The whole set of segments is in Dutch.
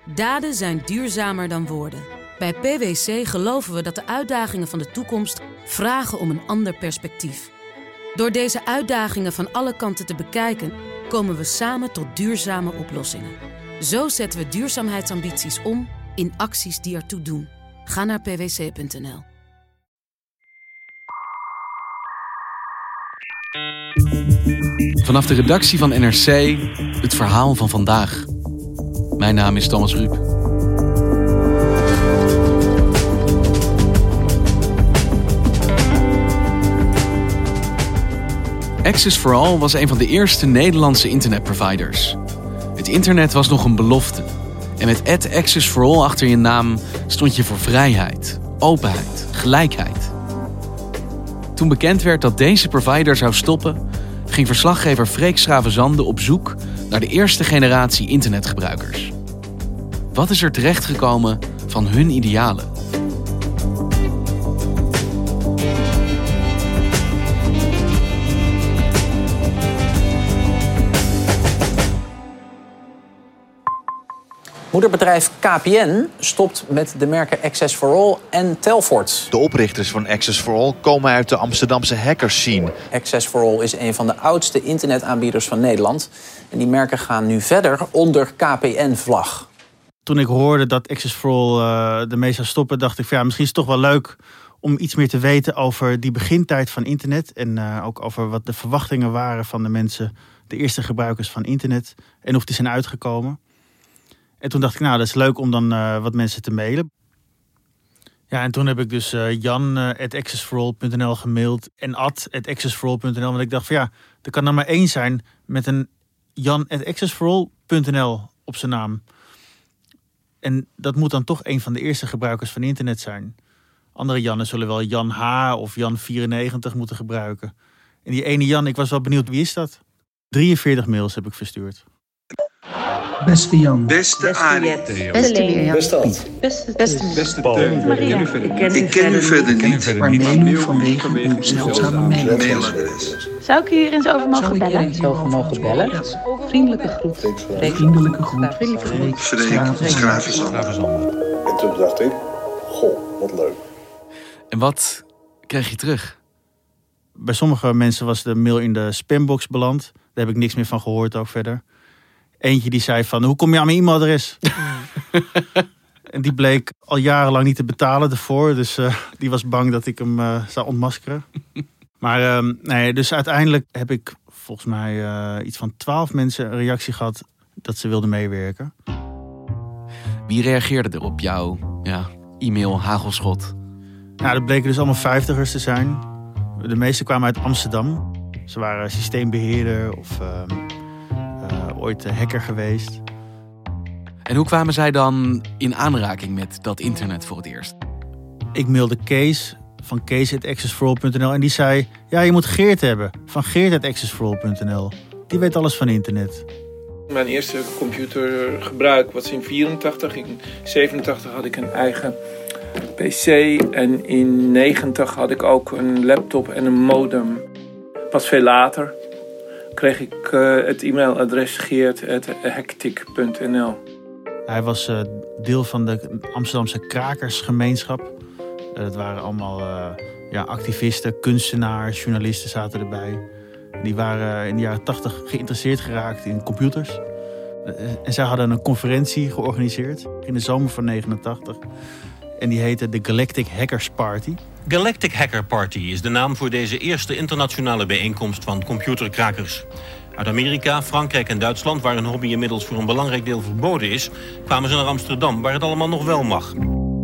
Daden zijn duurzamer dan woorden. Bij PwC geloven we dat de uitdagingen van de toekomst vragen om een ander perspectief. Door deze uitdagingen van alle kanten te bekijken, komen we samen tot duurzame oplossingen. Zo zetten we duurzaamheidsambities om in acties die ertoe doen. Ga naar pwc.nl. Vanaf de redactie van NRC, het verhaal van vandaag. Mijn naam is Thomas Ruip. Access for All was een van de eerste Nederlandse internetproviders. Het internet was nog een belofte. En met @Access for All achter je naam stond je voor vrijheid, openheid, gelijkheid. Toen bekend werd dat deze provider zou stoppen, ging verslaggever Freek Schravenzande op zoek naar de eerste generatie internetgebruikers. Wat is er terechtgekomen van hun idealen? Moederbedrijf KPN stopt met de merken Access for All en Telfort. De oprichters van Access for All komen uit de Amsterdamse hackerscene. Access for All is een van de oudste internetaanbieders van Nederland. En die merken gaan nu verder onder KPN-vlag. Toen ik hoorde dat Access for All ermee zou stoppen, dacht ik van ja, misschien is het toch wel leuk om iets meer te weten over die begintijd van internet. En ook over wat de verwachtingen waren van de mensen, de eerste gebruikers van internet. En of die zijn uitgekomen. En toen dacht ik, nou, dat is leuk om dan wat mensen te mailen. Ja, en toen heb ik dus jan@accessforall.nl gemaild en @accessforall.nl. Want ik dacht van ja, er kan er maar één zijn met een jan@accessforall.nl op zijn naam. En dat moet dan toch een van de eerste gebruikers van internet zijn. Andere Jannen zullen wel Jan H. of Jan94 moeten gebruiken. En die ene Jan, ik was wel benieuwd, wie is dat? 43 mails heb ik verstuurd. Beste Jan. Beste Arie. Beste Mirjam. Beste Ad. Beste Paul. Ik ken u verder niet. Maar neem u vanwege uw zeldzame mailadres. Zou ik u hier eens over mogen bellen? Vriendelijke groet. Vriendelijke groet. Freek Schravenzande. En toen dacht ik, goh, wat leuk. En wat kreeg je terug? Bij sommige mensen was de mail in de spambox beland. Daar heb ik niks meer van gehoord ook verder. Eentje die zei van, hoe kom je aan mijn e-mailadres? En die bleek al jarenlang niet te betalen ervoor. Dus die was bang dat ik hem zou ontmaskeren. Maar nee, dus uiteindelijk heb ik volgens mij iets van 12 mensen een reactie gehad dat ze wilden meewerken. Wie reageerde er op jouw e-mail hagelschot? Nou, dat bleken dus allemaal 50ers te zijn. De meeste kwamen uit Amsterdam. Ze waren systeembeheerder of ooit hacker geweest. En hoe kwamen zij dan in aanraking met dat internet voor het eerst? Ik mailde Kees van Kees@accessforall.nl en die zei, ja, je moet Geert hebben van Geert@accessforall.nl. Die weet alles van internet. Mijn eerste computergebruik was in 84. In 87 had ik een eigen PC en in 90 had ik ook een laptop en een modem. Pas veel later kreeg ik het e-mailadres geert@hectic.nl. Hij was deel van de Amsterdamse krakersgemeenschap. Dat waren allemaal activisten, kunstenaars, journalisten zaten erbij. Die waren in de jaren 80 geïnteresseerd geraakt in computers. En zij hadden een conferentie georganiseerd in de zomer van 89. En die heette de Galactic Hackers Party. Galactic Hacker Party is de naam voor deze eerste internationale bijeenkomst van computerkrakers. Uit Amerika, Frankrijk en Duitsland, waar een hobby inmiddels voor een belangrijk deel verboden is, kwamen ze naar Amsterdam, waar het allemaal nog wel mag.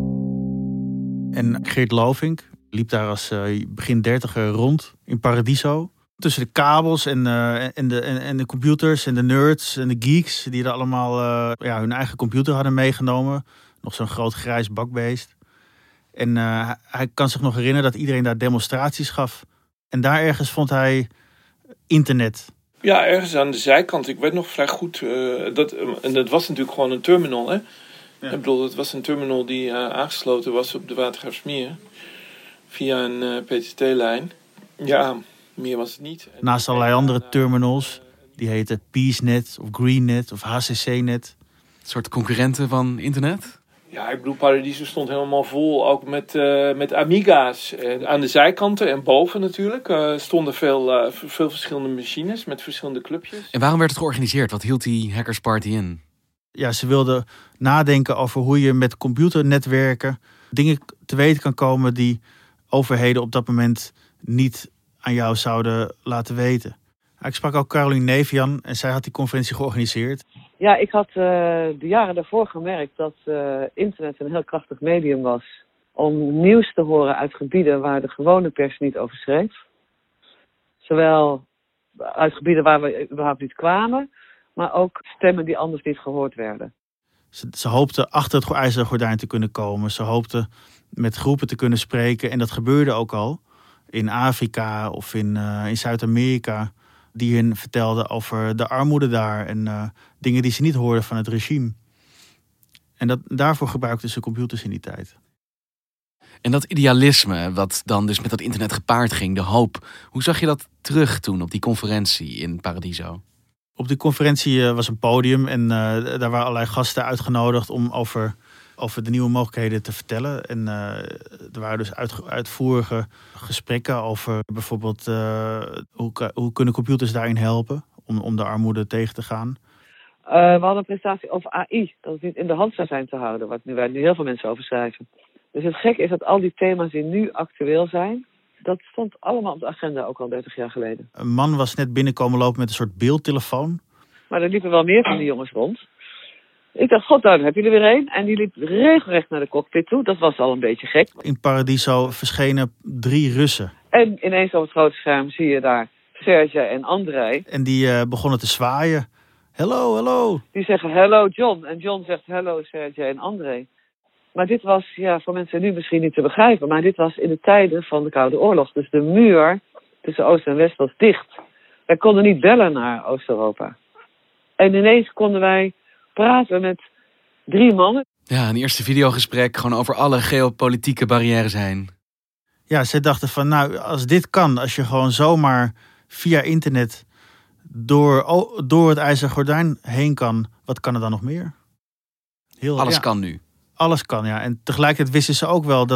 En Geert Lovink liep daar als begin 30er rond in Paradiso. Tussen de kabels en de computers en de nerds en de geeks die er allemaal hun eigen computer hadden meegenomen. Nog zo'n groot grijs bakbeest. En hij kan zich nog herinneren dat iedereen daar demonstraties gaf. En daar ergens vond hij internet. Ja, ergens aan de zijkant. Ik weet nog vrij goed. Dat was natuurlijk gewoon een terminal, hè? Ja. Ik bedoel, het was een terminal die aangesloten was op de Watergraafsmeer. Via een PTT-lijn. Ja, meer was het niet. Naast allerlei andere terminals. Die heten PeaceNet of GreenNet of HCCNet. soort concurrenten van internet? Ja, ik bedoel, Paradiso stond helemaal vol, ook met Amiga's. Aan de zijkanten en boven natuurlijk stonden veel verschillende machines met verschillende clubjes. En waarom werd het georganiseerd? Wat hield die hackersparty in? Ja, ze wilden nadenken over hoe je met computernetwerken dingen te weten kan komen die overheden op dat moment niet aan jou zouden laten weten. Ik sprak ook Caroline Nevian en zij had die conferentie georganiseerd. Ja, ik had de jaren daarvoor gemerkt dat internet een heel krachtig medium was om nieuws te horen uit gebieden waar de gewone pers niet over schreef. Zowel uit gebieden waar we überhaupt niet kwamen, maar ook stemmen die anders niet gehoord werden. Ze hoopten achter het ijzeren gordijn te kunnen komen. Ze hoopten met groepen te kunnen spreken. En dat gebeurde ook al in Afrika of in Zuid-Amerika. Die hen vertelden over de armoede daar en dingen die ze niet hoorden van het regime. En daarvoor gebruikten ze computers in die tijd. En dat idealisme, wat dan dus met dat internet gepaard ging, de hoop. Hoe zag je dat terug toen op die conferentie in Paradiso? Op die conferentie was een podium en daar waren allerlei gasten uitgenodigd om over de nieuwe mogelijkheden te vertellen. En er waren dus uitvoerige gesprekken over bijvoorbeeld hoe kunnen computers daarin helpen om de armoede tegen te gaan. We hadden een presentatie over AI, dat het niet in de hand zou zijn te houden, waar nu heel veel mensen over schrijven. Dus het gekke is dat al die thema's die nu actueel zijn, dat stond allemaal op de agenda ook al 30 jaar geleden. Een man was net binnenkomen lopen met een soort beeldtelefoon. Maar er liepen wel meer van die jongens rond. Ik dacht, god, daar heb je er weer een. En die liep regelrecht naar de cockpit toe. Dat was al een beetje gek. In Paradiso verschenen 3 Russen. En ineens op het grote scherm zie je daar Sergej en Andrei. En die begonnen te zwaaien. Hello, hello. Die zeggen hello John. En John zegt hello Sergej en Andrei. Maar dit was voor mensen nu misschien niet te begrijpen. Maar dit was in de tijden van de Koude Oorlog. Dus de muur tussen Oost en West was dicht. Wij konden niet bellen naar Oost-Europa. En ineens konden wij praten met 3 mannen. Ja, een eerste videogesprek gewoon over alle geopolitieke barrières heen. Ja, ze dachten van nou, als dit kan, als je gewoon zomaar via internet door het ijzeren gordijn heen kan, wat kan er dan nog meer? Alles kan nu. Alles kan, ja. En tegelijkertijd wisten ze ook wel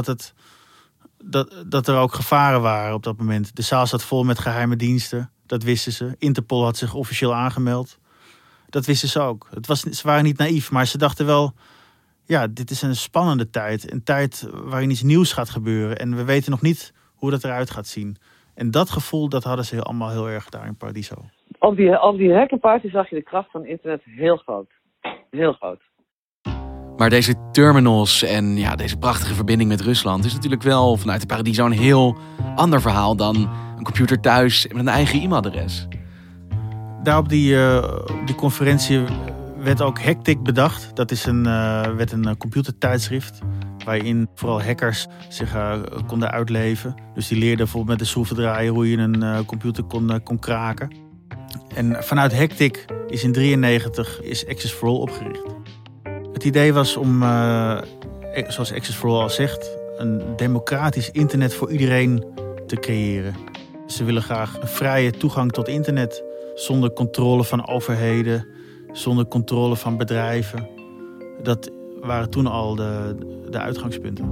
dat er ook gevaren waren op dat moment. De zaal zat vol met geheime diensten. Dat wisten ze. Interpol had zich officieel aangemeld. Dat wisten ze ook. Ze waren niet naïef, maar ze dachten wel, ja, dit is een spannende tijd. Een tijd waarin iets nieuws gaat gebeuren. En we weten nog niet hoe dat eruit gaat zien. En dat gevoel, dat hadden ze allemaal heel erg daar in Paradiso. Op die hackerparty zag je de kracht van internet heel groot. Heel groot. Maar deze terminals en deze prachtige verbinding met Rusland is natuurlijk wel vanuit de Paradiso een heel ander verhaal dan een computer thuis met een eigen e-mailadres. Daar op die conferentie werd ook Hectic bedacht. Dat is werd een computertijdschrift waarin vooral hackers zich konden uitleven. Dus die leerden bijvoorbeeld met de schroevendraaier hoe je een computer kon kraken. En vanuit Hectic is in 1993 Access for All opgericht. Het idee was om, zoals Access for All al zegt, een democratisch internet voor iedereen te creëren. Ze willen graag een vrije toegang tot internet, zonder controle van overheden, zonder controle van bedrijven. Dat waren toen al de uitgangspunten.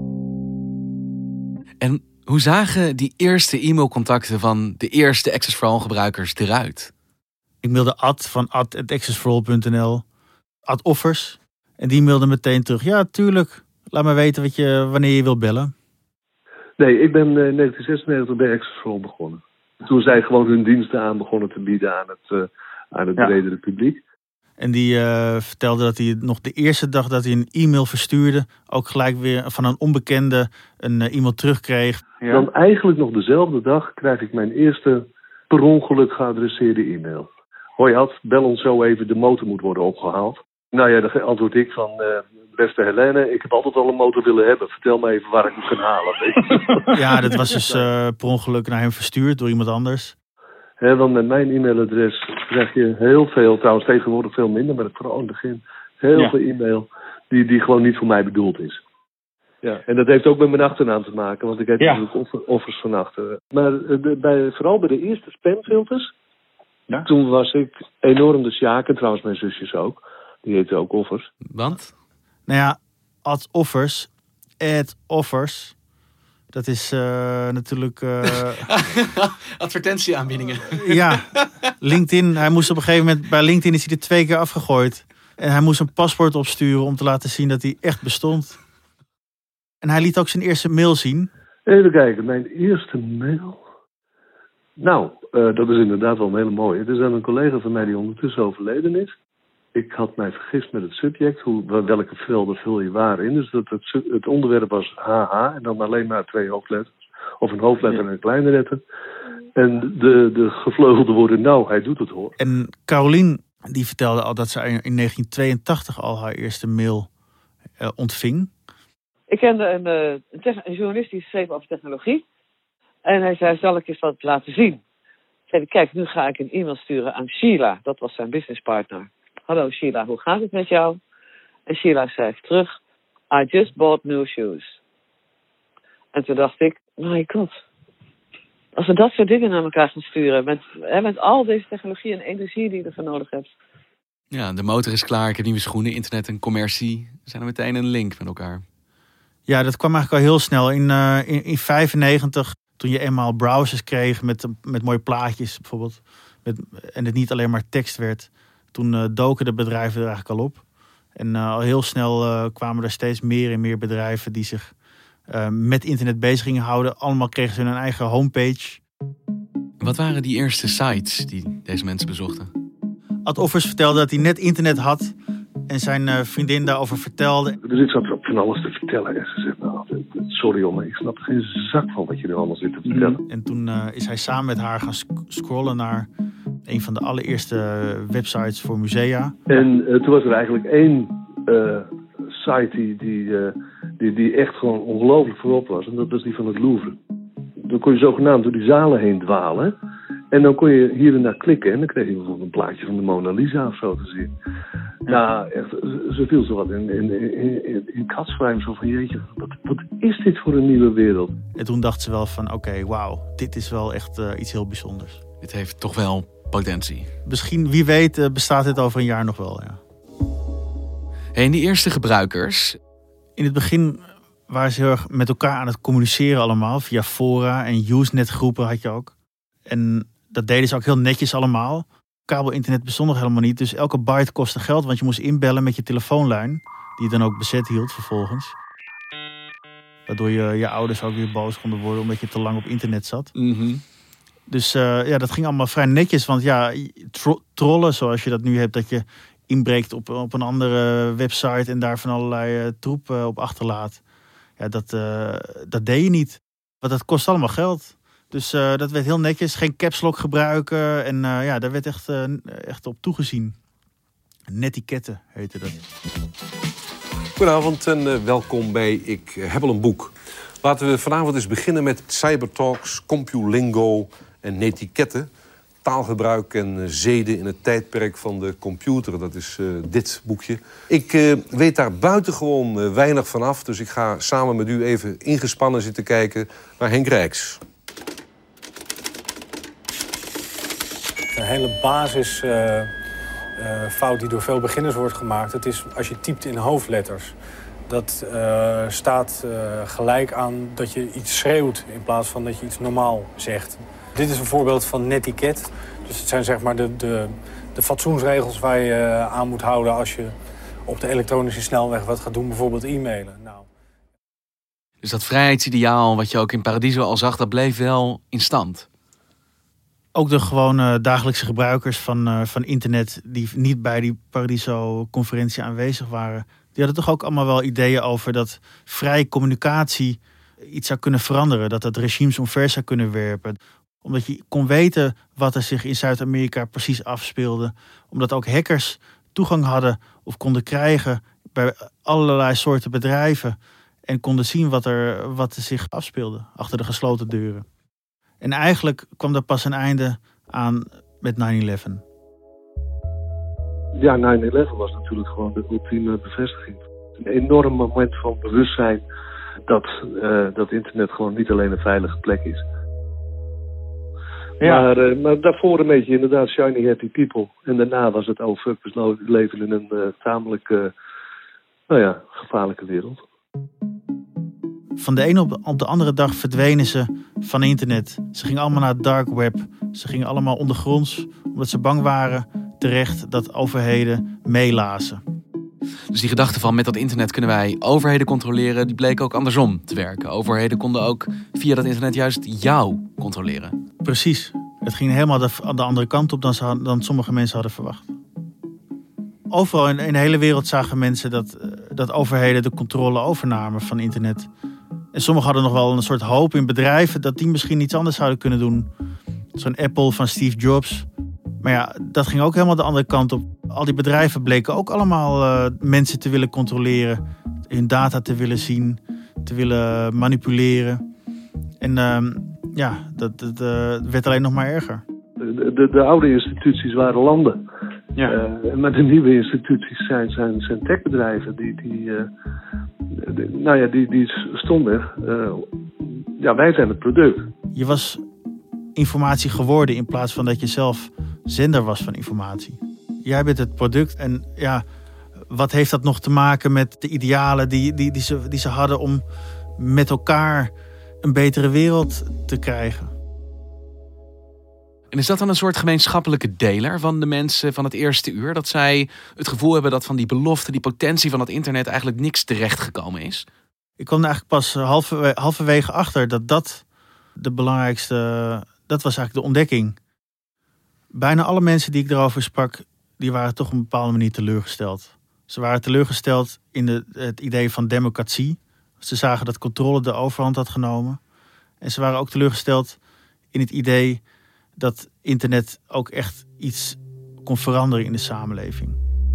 En hoe zagen die eerste e-mailcontacten van de eerste Access for All gebruikers eruit? Ik mailde @accessforall.nl, @offers. En die mailde meteen terug. Ja, tuurlijk. Laat me weten wanneer je wilt bellen. Nee, ik ben in 1996 bij Access for All begonnen. Toen zij gewoon hun diensten begonnen te bieden aan het bredere publiek. En die vertelde dat hij nog de eerste dag dat hij een e-mail verstuurde, ook gelijk weer van een onbekende een e-mail terugkreeg. Ja. Dan eigenlijk nog dezelfde dag krijg ik mijn eerste per ongeluk geadresseerde e-mail. Hoi Ad, bel ons zo even, de motor moet worden opgehaald. Nou ja, dan antwoord ik van, beste Helene, ik heb altijd al een motor willen hebben. Vertel me even waar ik hem kan halen. Ja, dat was dus per ongeluk naar hem verstuurd door iemand anders. Want met mijn e-mailadres krijg je heel veel, trouwens tegenwoordig veel minder, maar vooral in het begin, heel veel e-mail die gewoon niet voor mij bedoeld is. Ja, en dat heeft ook met mijn achternaam te maken, want ik heb natuurlijk offers van achteren. Maar vooral bij de eerste spamfilters, toen was ik enorm de sjaak, en trouwens mijn zusjes ook. Die heette ook Offers. Want? Nou ja, ad offers. Dat is natuurlijk... Advertentieaanbiedingen. Ja, LinkedIn. Hij moest op een gegeven moment... Bij LinkedIn is hij er 2 keer afgegooid. En hij moest een paspoort opsturen om te laten zien dat hij echt bestond. En hij liet ook zijn eerste mail zien. Even kijken, mijn eerste mail. Nou, dat is inderdaad wel een hele mooie. Het is aan een collega van mij die ondertussen overleden is. Ik had mij vergist met het subject, welke velden vul je waar in. Dus het onderwerp was HH en dan alleen maar 2 hoofdletters. Of een hoofdletter en een kleine letter. En de gevleugelde woorden, nou, hij doet het hoor. En Carolien, die vertelde al dat ze in 1982 al haar eerste mail ontving. Ik kende een journalist die schreef over technologie. En hij zei, zal ik eens wat laten zien? Ik zei, kijk, nu ga ik een e-mail sturen aan Sheila. Dat was zijn businesspartner. Hallo Sheila, hoe gaat het met jou? En Sheila schrijft terug, I just bought new shoes. En toen dacht ik, my god. Als we dat soort dingen naar elkaar gaan sturen. Met al deze technologie en energie die je ervoor nodig hebt. Ja, de motor is klaar, ik heb nieuwe schoenen, internet en commercie. Zijn er meteen een link met elkaar. Ja, dat kwam eigenlijk al heel snel. In 1995, toen je eenmaal browsers kreeg met mooie plaatjes bijvoorbeeld. En het niet alleen maar tekst werd. Toen doken de bedrijven er eigenlijk al op. En al heel snel kwamen er steeds meer en meer bedrijven die zich met internet bezig gingen houden. Allemaal kregen ze hun eigen homepage. Wat waren die eerste sites die deze mensen bezochten? Ad Offers vertelde dat hij net internet had en zijn vriendin daarover vertelde. Dus ik zat van alles te vertellen. En ze zegt, nou, sorry jongen, ik snap er geen zak van wat je nu allemaal zit te vertellen. En toen is hij samen met haar gaan scrollen naar een van de allereerste websites voor musea. En toen was er eigenlijk 1 site die echt gewoon ongelooflijk voorop was. En dat was die van het Louvre. Dan kon je zogenaamd door die zalen heen dwalen. En dan kon je hier en daar klikken. En dan kreeg je bijvoorbeeld een plaatje van de Mona Lisa of zo te zien. Ja, echt, ze viel zo wat in katzwijm. Zo van, jeetje, wat is dit voor een nieuwe wereld? En toen dacht ze wel van, oké, wauw, dit is wel echt iets heel bijzonders. Dit heeft toch wel potentie. Misschien, wie weet, bestaat dit over een jaar nog wel, ja. En die eerste gebruikers? In het begin waren ze heel erg met elkaar aan het communiceren allemaal. Via fora en Usenet groepen had je ook. En dat deden ze ook heel netjes allemaal. Kabelinternet bestond nog helemaal niet. Dus elke byte kostte geld. Want je moest inbellen met je telefoonlijn. Die je dan ook bezet hield vervolgens. Waardoor je ouders ook weer boos konden worden. Omdat je te lang op internet zat. Mm-hmm. Dus dat ging allemaal vrij netjes. Want ja, trollen zoals je dat nu hebt. Dat je inbreekt op een andere website. En daar van allerlei troep op achterlaat. Ja, dat deed je niet. Want dat kost allemaal geld. Dus dat werd heel netjes. Geen caps lock gebruiken. En daar werd echt op toegezien. Netiketten heette dat. Goedenavond en welkom bij Ik heb al een boek. Laten we vanavond eens beginnen met cybertalks, compulingo en netiketten. Taalgebruik en zeden in het tijdperk van de computer. Dat is dit boekje. Ik weet daar buitengewoon weinig van af. Dus ik ga samen met u even ingespannen zitten kijken naar Henk Rijks. Een hele basisfout die door veel beginners wordt gemaakt. Het is als je typt in hoofdletters. Dat staat gelijk aan dat je iets schreeuwt in plaats van dat je iets normaal zegt. Dit is een voorbeeld van netiket. Dus het zijn zeg maar de fatsoensregels waar je aan moet houden als je op de elektronische snelweg wat gaat doen. Bijvoorbeeld e-mailen. Nou. Dus dat vrijheidsideaal wat je ook in Paradiso al zag, dat bleef wel in stand. Ook de gewone dagelijkse gebruikers van internet die niet bij die Paradiso-conferentie aanwezig waren. Die hadden toch ook allemaal wel ideeën over dat vrije communicatie iets zou kunnen veranderen. Dat het regimes omver zou kunnen werpen. Omdat je kon weten wat er zich in Zuid-Amerika precies afspeelde. Omdat ook hackers toegang hadden of konden krijgen bij allerlei soorten bedrijven. En konden zien wat er zich afspeelde achter de gesloten deuren. En eigenlijk kwam er pas een einde aan met 9/11. Ja, 9/11 was natuurlijk gewoon de ultieme bevestiging. Een enorm moment van bewustzijn dat internet gewoon niet alleen een veilige plek is. Ja. Maar daarvoor een beetje inderdaad shiny happy people. En daarna was het fuck, we leven in een tamelijk gevaarlijke wereld. Van de ene op de andere dag verdwenen ze van internet. Ze gingen allemaal naar het dark web. Ze gingen allemaal ondergronds, omdat ze bang waren terecht dat overheden meelazen. Dus die gedachte van met dat internet kunnen wij overheden controleren, die bleek ook andersom te werken. Overheden konden ook via dat internet juist jou controleren. Precies. Het ging helemaal de andere kant op dan sommige mensen hadden verwacht. Overal in de hele wereld zagen mensen dat overheden de controle overnamen van internet. En sommigen hadden nog wel een soort hoop in bedrijven dat die misschien iets anders zouden kunnen doen. Zo'n Apple van Steve Jobs. Maar ja, dat ging ook helemaal de andere kant op. Al die bedrijven bleken ook allemaal mensen te willen controleren. Hun data te willen zien, te willen manipuleren. En dat werd alleen nog maar erger. De oude instituties waren landen. Ja. Maar de nieuwe instituties zijn techbedrijven. Die stonden. Wij zijn het product. Je was informatie geworden in plaats van dat je zelf zender was van informatie. Jij bent het product en wat heeft dat nog te maken met de idealen die ze hadden om met elkaar een betere wereld te krijgen? En is dat dan een soort gemeenschappelijke deler van de mensen van het eerste uur? Dat zij het gevoel hebben dat van die belofte, die potentie van het internet eigenlijk niks terechtgekomen is? Ik kwam er eigenlijk pas halverwege achter dat de belangrijkste, dat was eigenlijk de ontdekking. Bijna alle mensen die ik erover sprak, die waren toch op een bepaalde manier teleurgesteld. Ze waren teleurgesteld in het idee van democratie. Ze zagen dat controle de overhand had genomen. En ze waren ook teleurgesteld in het idee dat internet ook echt iets kon veranderen in de samenleving.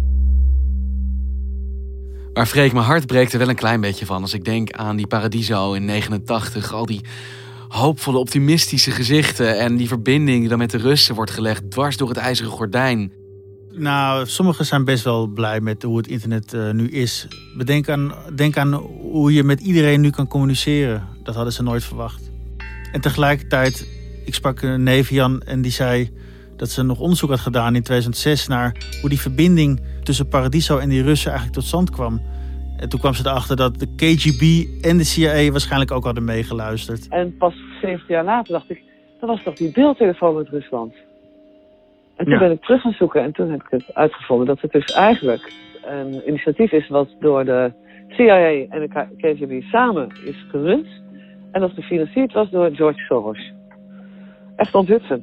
Maar Freek, mijn hart breekt er wel een klein beetje van als ik denk aan die Paradiso in 89. Al die hoopvolle, optimistische gezichten en die verbinding die dan met de Russen wordt gelegd dwars door het ijzeren gordijn. Nou, sommigen zijn best wel blij met hoe het internet nu is. Denk aan hoe je met iedereen nu kan communiceren. Dat hadden ze nooit verwacht. En tegelijkertijd, ik sprak een neef Jan en die zei dat ze nog onderzoek had gedaan in 2006 naar hoe die verbinding tussen Paradiso en die Russen eigenlijk tot stand kwam. En toen kwam ze erachter dat de KGB en de CIA waarschijnlijk ook hadden meegeluisterd. En pas 17 jaar later dacht ik, dat was toch die beeldtelefoon met Rusland. En toen ben ik terug gaan zoeken en toen heb ik het uitgevonden dat het dus eigenlijk een initiatief is wat door de CIA en de KGB samen is gerund. En dat gefinancierd was door George Soros. Echt onthutsend.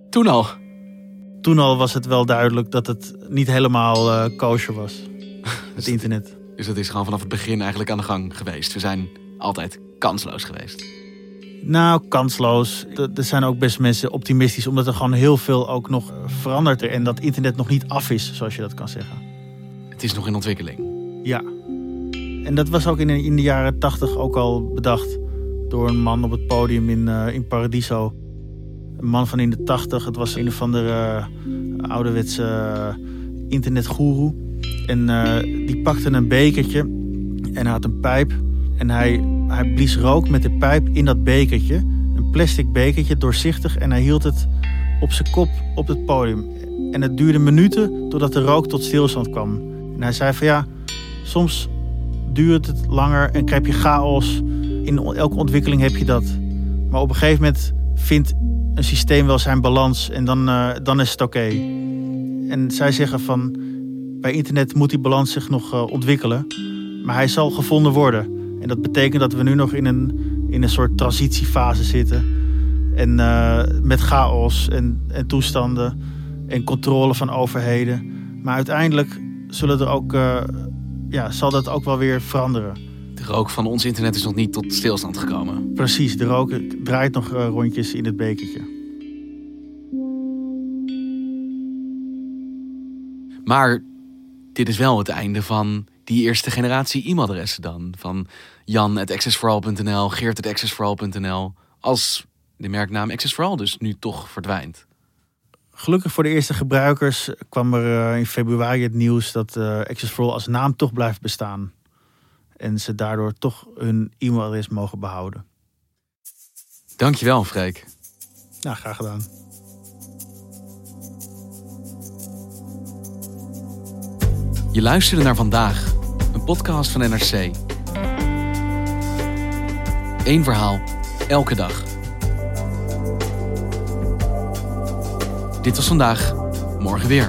Toen al was het wel duidelijk dat het niet helemaal kosher was. Het internet. Dus dat is gewoon vanaf het begin eigenlijk aan de gang geweest. We zijn altijd kansloos geweest. Nou, kansloos. Er zijn ook best mensen optimistisch, omdat er gewoon heel veel ook nog verandert en dat internet nog niet af is, zoals je dat kan zeggen. Het is nog in ontwikkeling. Ja. En dat was ook in de jaren 80 ook al bedacht door een man op het podium in Paradiso. Een man van in de 80. Het was een of andere ouderwetse internetgoeroe. En die pakte een bekertje en hij had een pijp. En hij blies rook met de pijp in dat bekertje. Een plastic bekertje, doorzichtig. En hij hield het op zijn kop op het podium. En het duurde minuten totdat de rook tot stilstand kwam. En hij zei van soms duurt het langer en krijg je chaos. In elke ontwikkeling heb je dat. Maar op een gegeven moment vindt een systeem wel zijn balans en dan is het oké. En zij zeggen van, bij internet moet die balans zich nog ontwikkelen. Maar hij zal gevonden worden. En dat betekent dat we nu nog in een soort transitiefase zitten. En met chaos en toestanden en controle van overheden. Maar uiteindelijk zal dat ook wel weer veranderen. De rook van ons internet is nog niet tot stilstand gekomen. Precies, de rook draait nog rondjes in het bekertje. Maar dit is wel het einde van die eerste generatie e-mailadressen dan. Van Jan@accessforall.nl, Geert@accessforall.nl. Als de merknaam Access for All dus nu toch verdwijnt. Gelukkig voor de eerste gebruikers kwam er in februari het nieuws dat Access for All als naam toch blijft bestaan. En ze daardoor toch hun e-mailadres mogen behouden. Dankjewel, Freek. Ja, graag gedaan. Je luisterde naar Vandaag, een podcast van NRC. Eén verhaal, elke dag. Dit was Vandaag, morgen weer.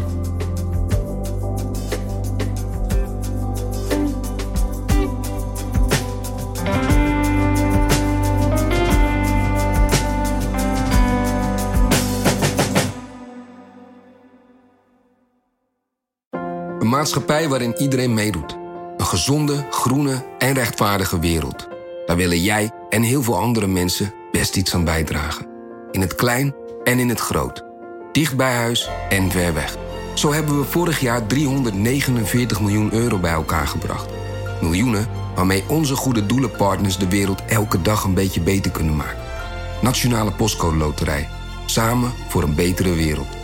Een maatschappij waarin iedereen meedoet. Een gezonde, groene en rechtvaardige wereld. Daar willen jij en heel veel andere mensen best iets aan bijdragen. In het klein en in het groot. Dicht bij huis en ver weg. Zo hebben we vorig jaar 349 miljoen euro bij elkaar gebracht. Miljoenen waarmee onze goede doelenpartners de wereld elke dag een beetje beter kunnen maken. Nationale Postcode Loterij. Samen voor een betere wereld.